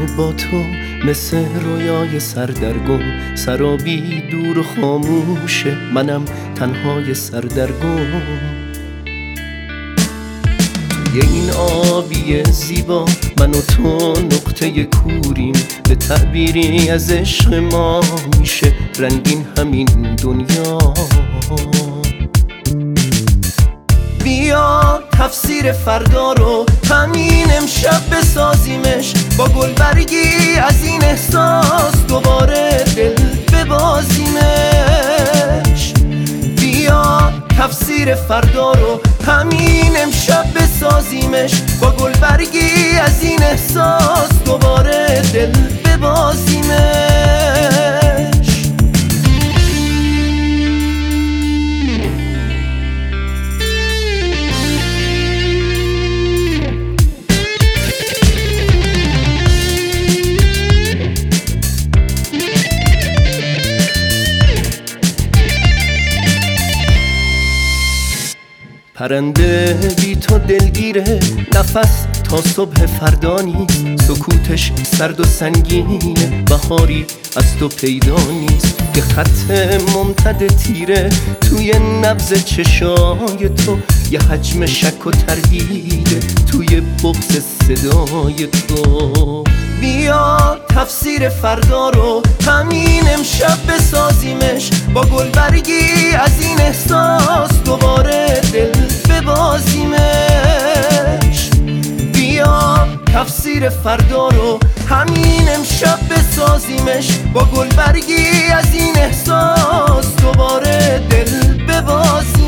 با تو مثل رویای سردرگم، سرابی دور و خاموشه، منم تنهای سردرگم. توی این آبی زیبا من و تو نقطه کوریم، به تعبیری از عشق ما میشه رنگین همین دنیا. بیا تفسیر فردا رو همین امشب بسازیمش، با گلبرگی از این احساس دوباره دل ببازیمش. بیا تفسیر فردا رو همین امشب بسازیمش، با گلبرگی از این احساس دوباره دل ببازیمش. پرنده بی تو دلگیره، نفس تا صبح فردا نیست، سکوتش سرد و سنگینه، بهاری از تو پیدا نیست. یه خط ممتد تیره توی نبض چشای تو، یه حجم شک و تردیده توی بغض صدای تو. بیا تفسیر فردا رو همین امشب بسازیمش، با گلبرگی از این احساس دوباره دل ببازیمش. بیا تفسیر فردا رو همین امشب بسازیمش، با گلبرگی از این احساس دوباره دل ببازیمش.